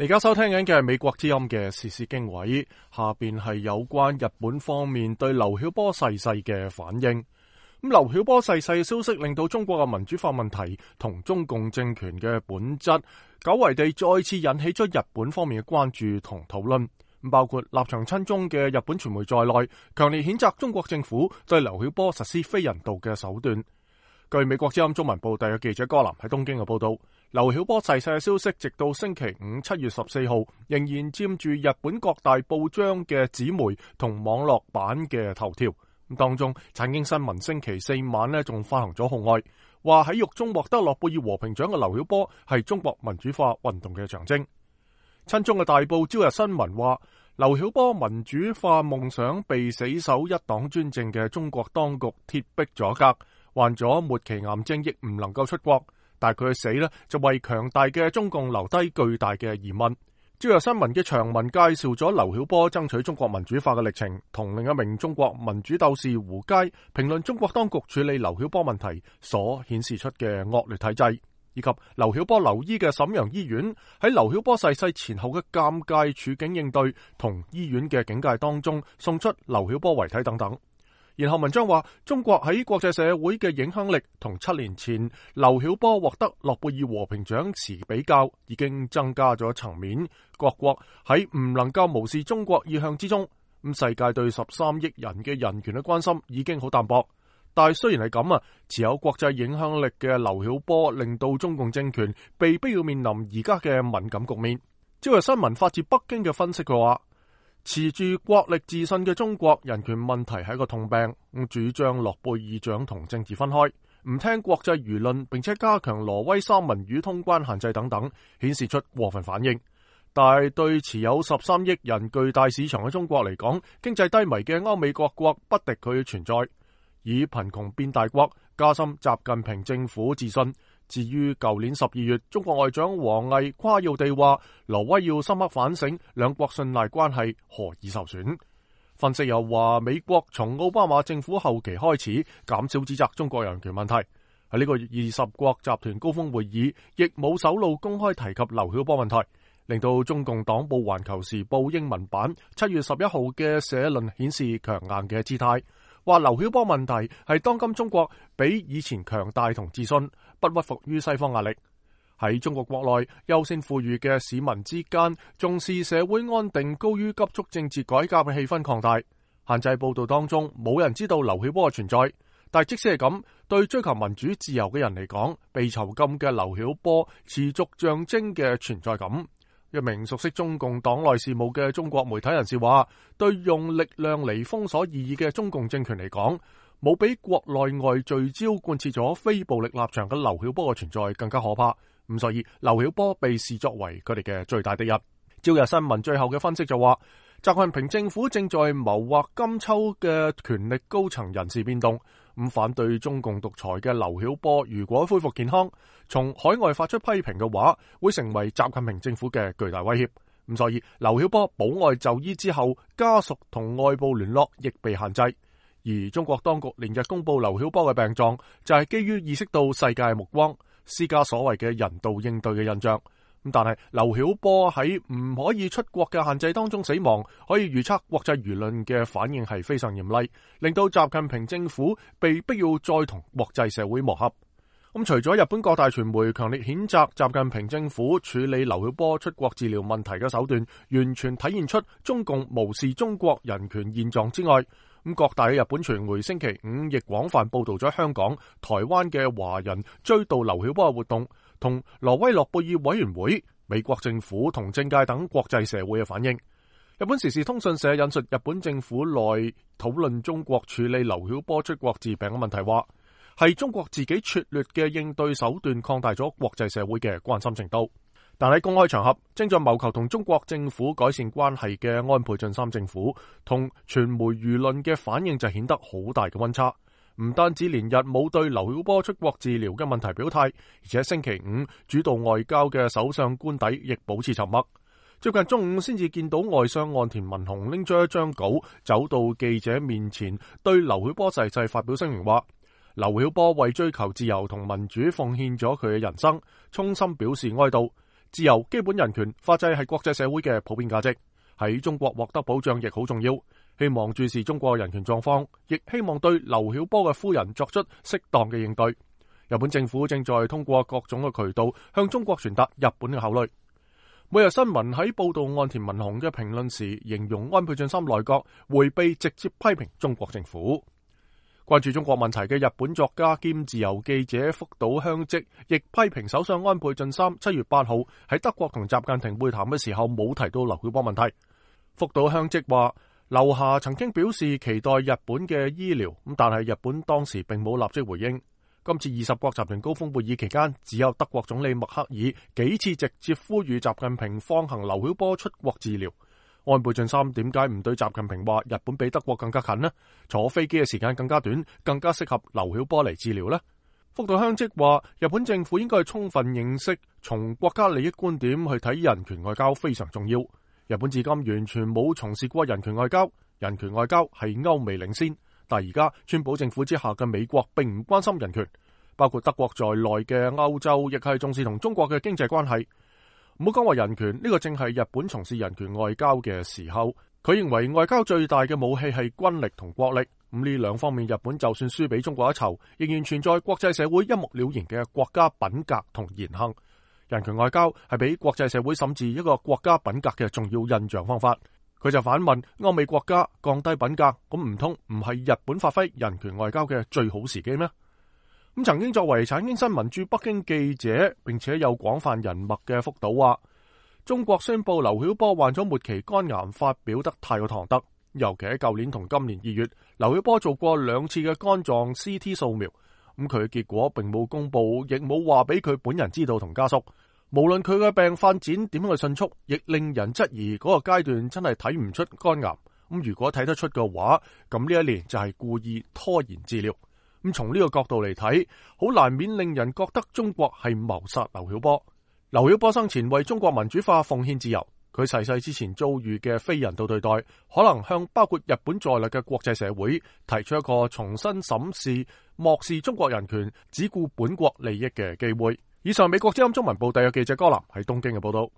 而家收聽緊嘅係美國之音嘅時事經緯，下邊係有關日本方面對劉曉波逝世嘅反應。咁劉曉波逝世嘅消息令到中國嘅民主化問題同中共政權嘅本質，久違地再次引起咗日本方面嘅關注同討論。包括立場親中嘅日本傳媒在內，強烈譴責中國政府對劉曉波實施非人道嘅手段。據美國之音中文部第嘅記者柯林喺東京嘅報道，劉曉波逝世嘅消息直到星期五7月14號仍然佔住日本各大報章嘅紙媒同網絡版嘅頭條。當中產經新聞星期四晚呢仲發行咗號外，話喺獄中獲得諾貝爾和平獎嘅劉曉波係中國民主化運動嘅象徵。親中嘅大報朝日新聞話，劉曉波民主化夢想被死守一黨專政嘅中國當局鐵壁阻隔，患咗末期癌症亦唔能夠出國，但係佢嘅死呢就為強大嘅中共留低巨大嘅疑問。朝日新聞嘅長文介紹咗劉曉波爭取中國民主化嘅歷程，同另一名中國民主鬥士胡佳評論中國當局處理劉曉波問題所顯示出嘅惡劣體制，以及劉曉波留醫嘅瀋陽醫院喺劉曉波逝世前後嘅尷尬處境應對，同醫院嘅警戒當中送出劉曉波遺體等等。然後文章話，中國喺國際社會嘅影響力同7年前劉曉波獲得諾貝爾和平獎時比較，已經增加咗層面。各國喺唔能夠無視中國意向之中，世界對13億人嘅人權嘅關心已經好淡薄。但係雖然係咁持有國際影響力嘅劉曉波令到中共政權被逼要面臨而家嘅敏感局面。朝日新聞發自北京嘅分析嘅話，持住國力自信嘅中國人權問題係一個痛病，主張諾貝爾獎同政治分開，唔聽國際輿論，並且加強挪威三文魚通關限制等等，顯示出過分反應。但係對持有13億人巨大市場嘅中國嚟講，經濟低迷嘅歐美各國不敵佢嘅存在，以貧窮變大國，加深習近平政府自信。至於舊年12月，中國外長王毅誇耀地話，挪威要深刻反省兩國信賴關係何以受損。分析又話，美國從奧巴馬政府後期開始減少指責中國人權問題，喺呢個月20國集團高峰會議亦冇首露公開提及劉曉波問題，令到中共黨報環球時報英文版7月11號嘅社論顯示強硬嘅姿態，話劉曉波問題係當今中國比以前強大同自信，不屈服於西方壓力。喺中國國內優先富裕嘅市民之間，重視社會安定高於急速政治改革嘅氣氛擴大。限制報道當中冇人知道劉曉波嘅存在，但即使係咁，對追求民主自由嘅人嚟講，被囚禁嘅劉曉波持續象徵嘅存在感。一名熟悉中共黨內事務嘅中國媒體人士話，對用力量嚟封鎖異議嘅中共政權嚟講，冇比國內外聚焦貫徹咗非暴力立場嘅劉曉波嘅存在更加可怕。咁所以劉曉波被視作為佢哋嘅最大敵人。朝日新聞最後嘅分析就話，習近平政府正在謀劃今秋嘅權力高層人事變動，反對中共獨裁嘅劉曉波如果恢復健康，從海外發出批評嘅話，會成為習近平政府嘅巨大威脅。咁所以劉曉波保外就醫之後，家屬同外部聯絡亦被限制。而中國當局連日公布劉曉波嘅病狀，就係基於意識到世界目光，施加所謂嘅人道應對嘅印象。但係劉曉波喺唔可以出國嘅限制當中死亡，可以預測國際輿論嘅反應係非常嚴厲，令到習近平政府被逼要再同國際社會磨合。除咗日本各大傳媒強烈譴責習近平政府處理劉曉波出國治療問題嘅手段，完全體現出中共無視中國人權現狀之外，各大嘅日本傳媒星期五亦廣泛報道咗香港、台灣嘅華人追悼劉曉波嘅活動，同挪威諾貝爾委員會、美國政府同政界等國際社會嘅反應。日本時事通訊社引述日本政府內討論中國處理劉曉波出國治病嘅問題話，係中國自己拙劣嘅應對手段擴大咗國際社會嘅關心程度。但喺公開場合，正在謀求同中國政府改善關係嘅安倍晉三政府同傳媒輿論嘅反應就顯得好大嘅溫差。唔單止連日冇對劉曉波出國治療嘅問題表態，而且星期五主導外交嘅首相官邸亦保持沉默。最近中午先至見到外相岸田文雄拎咗一張稿走到記者面前，對劉曉波逝世發表聲明話，劉曉波為追求自由同民主奉獻咗佢嘅人生，衷心表示哀悼。 自由、基本人權、法制係國際社會嘅普遍價值，喺中國獲得保障亦好重要。希望注視中國人權狀況，亦希望對劉曉波嘅夫人作出適當嘅應對。日本政府正在通過各種嘅渠道向中國傳達日本嘅考慮。每日新聞喺報道岸田文雄嘅評論時，形容安倍晉三內閣迴避直接批評中國政府。關注中國問題嘅日本作家兼自由記者福島香織亦批評首相安倍晉三7月8號喺德國同習近平會談嘅時候冇提到劉曉波問題。福島香織話，劉霞曾經表示期待日本嘅醫療，但係日本當時並冇立即回應。今次20國集團高峰會議期間，只有德國總理默克爾幾次直接呼籲習近平放行劉曉波出國治療。安倍晉三點解唔對習近平話日本比德國更加近呢？坐飛機嘅時間更加短，更加適合劉曉波嚟治療呢？福島香織話，日本政府應該充分認識從國家利益觀點去睇人權外交非常重要。日本至今完全冇從事過人權外交，人權外交係歐美領先。但而家川普政府之下嘅美國並唔關心人權，包括德國在內嘅歐洲亦係重視同中國嘅經濟關係。唔好講話人權，呢個正係日本從事人權外交嘅時候。佢認為外交最大嘅武器係軍力同國力，咁呢兩方面日本就算輸俾中國一籌，仍然存在國際社會一目了然嘅國家品格同言行。人權外交係俾國際社會審視一個國家品格嘅重要印象方法。佢就反問歐美國家降低品格，咁唔通唔係日本發揮人權外交嘅最好時機咩？咁曾經作為產經新聞駐北京記者，並且有廣泛人脈嘅福島話，中國宣布劉曉波患咗末期肝癌，發表得太過唐突。尤其喺舊年同今年2月，劉曉波做過2次嘅肝臟 CT 掃描，咁佢嘅結果並冇公布，亦冇話俾佢本人知道同家屬。無論佢嘅病發展點樣去迅速，亦令人質疑嗰個階段真係睇唔出肝癌。咁如果睇得出嘅話，咁呢一年就係故意拖延治療。咁從呢個角度嚟睇，好難免令人覺得中國係謀殺劉曉波。劉曉波生前為中國民主化奉獻自由，佢逝世之前遭遇嘅非人道對待，可能向包括日本在內嘅國際社會提出一個重新審視漠視中國人權、只顧本國利益嘅機會。以上美國之音中文部特約記者柯南喺東京嘅報道。